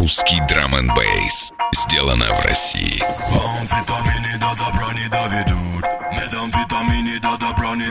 Русский драм-н-бейс. Сделано в России. Амфетамины до добра не доведут. Метамфетамины до добра не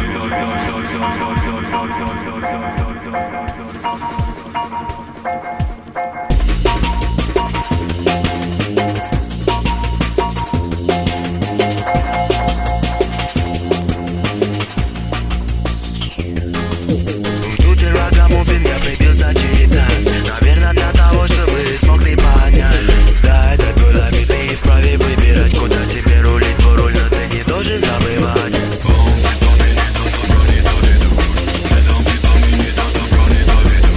Жду ты рагамуфин, я прибился читать. Наверное, для того, чтобы смогли понять. Да, это твой лайф, и ты вправе выбирать, куда тебе рулить, твой руль, но ты не должен забывать. Амфетамины до добра не доведут. Метамфетамины до добра не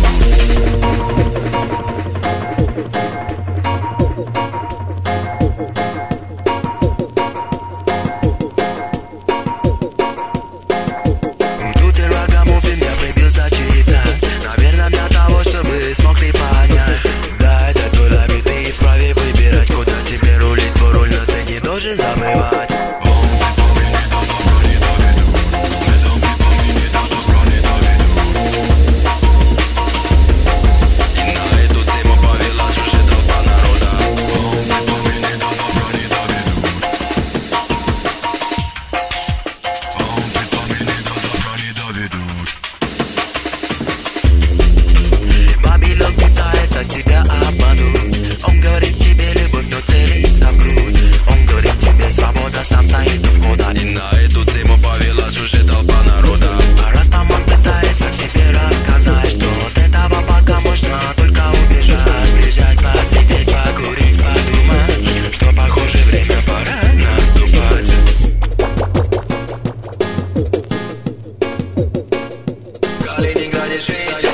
Жду ты рагамуфин, я прибился читать. Наверное, для того, чтобы смогли понять. Да, это твой лайф, и ты вправе выбирать, куда тебе рулить, твой руль, но ты не должен забывать. Амфетамины до добра не доведут. Метамфетамины до добра не доведут. И на эту тему повелась уже толпа народа. Амфетамины до добра не доведут. Амфетамины до добра не доведут. Вавилон пытается тебя обмануть. Он говорит тебе любовь, но целится в грудь. Он говорит тебе свобода, сам стоит у входа. И на эту тему повелась уже толпа народа. А раз там он пытается тебе рассказать, что от этого пока можно только убежать. Бежать, посидеть, покурить, подумать, что похоже время пора наступать. В Калининграде 6